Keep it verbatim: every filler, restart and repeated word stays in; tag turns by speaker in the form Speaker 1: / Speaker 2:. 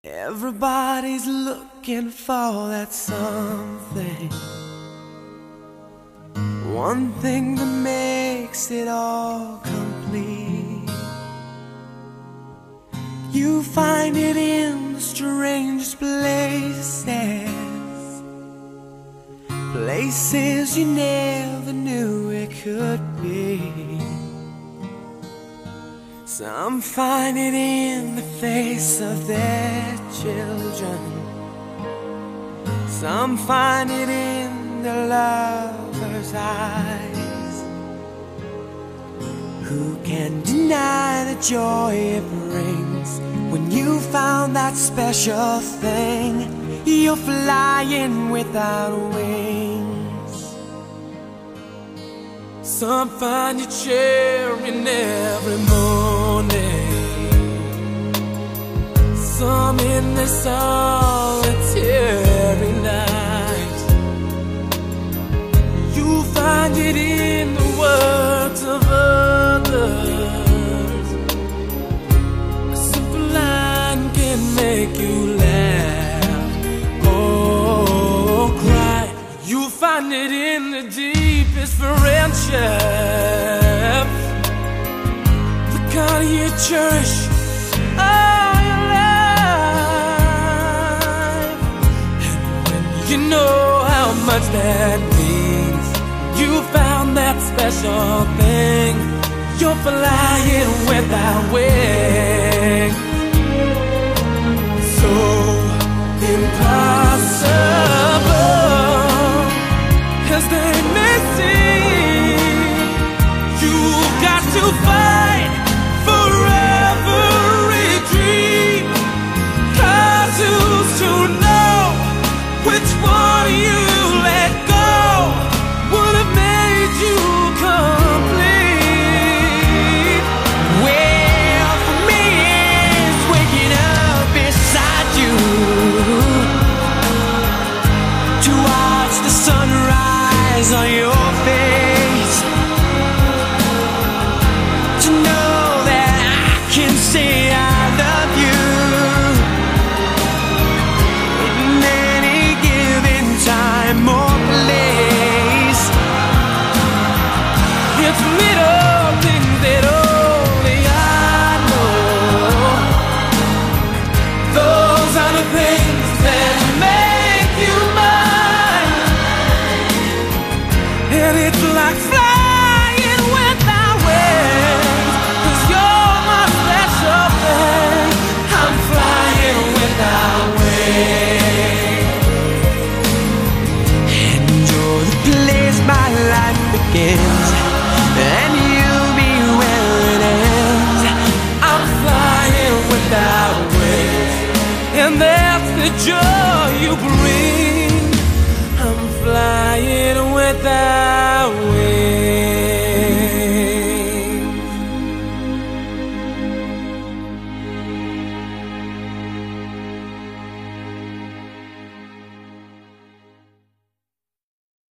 Speaker 1: Everybody's looking for that something, one thing that makes it all complete. You find it in the strangest places, places you never knew it could be. Some find it in the face of their children, some find it in the lover's eyes. Who can deny the joy it brings when you found that special thing? You're flying without wings. Some find you cheering every morning, some in the solitary night. You find it in the words of others. A simple line can make you laugh or cry. You find it in the deepest friendship, the kind you cherish all your life. And when you know how much that means, you found that special thing. You're flying without wings. So impossible as they may seem, you've got to fight for every dream. 'Cause who's to know which one you let go would have made you complete? Well, for me it's waking up beside you to watch the sunrise on your face, to know that I can say I love you in any given time or place. It's little things that only I know, those are the things that make